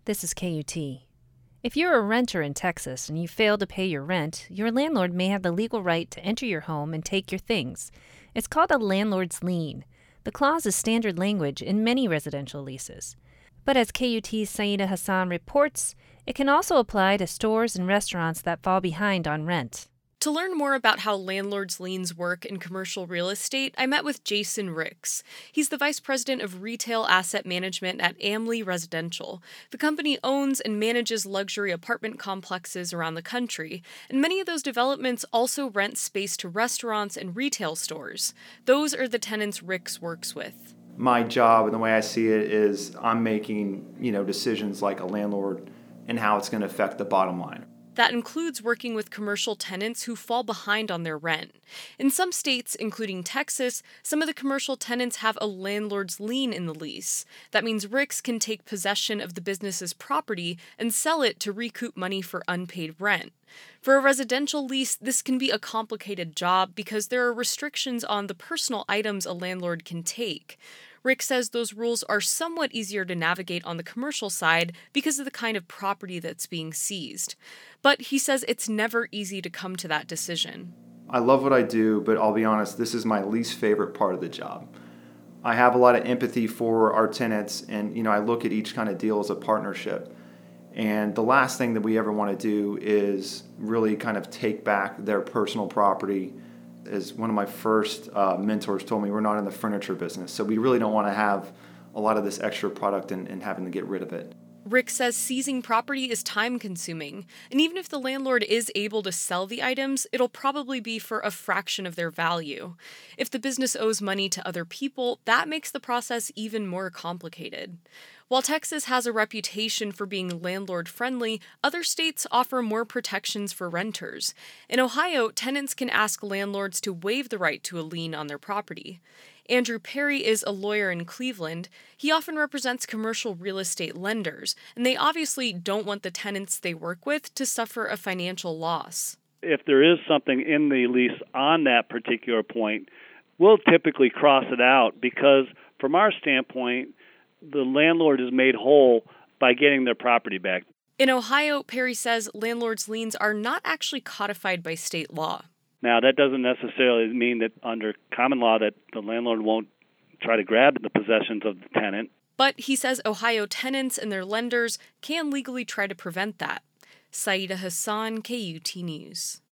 This is KUT. If you're a renter in Texas and you fail to pay your rent, your landlord may have the legal right to enter your home and take your things. It's called a landlord's lien. The clause is standard language in many residential leases. But as KUT's Saida Hassan reports, it can also apply to stores and restaurants that fall behind on rent. To learn more about how landlord's liens work in commercial real estate, I met with Jason Ricks. He's the vice president of retail asset management at Amley Residential. The company owns and manages luxury apartment complexes around the country, and many of those developments also rent space to restaurants and retail stores. Those are the tenants Ricks works with. My job and the way I see it is I'm making, decisions like a landlord and how it's going to affect the bottom line. That includes working with commercial tenants who fall behind on their rent. In some states, including Texas, some of the commercial tenants have a landlord's lien in the lease. That means Ricks can take possession of the business's property and sell it to recoup money for unpaid rent. For a residential lease, this can be a complicated job because there are restrictions on the personal items a landlord can take. Rick says those rules are somewhat easier to navigate on the commercial side because of the kind of property that's being seized. But he says it's never easy to come to that decision. I love what I do, but I'll be honest, this is my least favorite part of the job. I have a lot of empathy for our tenants, and I look at each kind of deal as a partnership. And the last thing that we ever want to do is really kind of take back their personal property. As one of my first mentors told me, we're not in the furniture business, so we really don't want to have a lot of this extra product and having to get rid of it. Rick says seizing property is time-consuming, and even if the landlord is able to sell the items, it'll probably be for a fraction of their value. If the business owes money to other people, that makes the process even more complicated. While Texas has a reputation for being landlord-friendly, other states offer more protections for renters. In Ohio, tenants can ask landlords to waive the right to a lien on their property. Andrew Perry is a lawyer in Cleveland. He often represents commercial real estate lenders, and they obviously don't want the tenants they work with to suffer a financial loss. If there is something in the lease on that particular point, we'll typically cross it out because from our standpoint, the landlord is made whole by getting their property back. In Ohio, Perry says landlords' liens are not actually codified by state law. Now, that doesn't necessarily mean that under common law that the landlord won't try to grab the possessions of the tenant. But he says Ohio tenants and their lenders can legally try to prevent that. Saida Hassan, KUT News.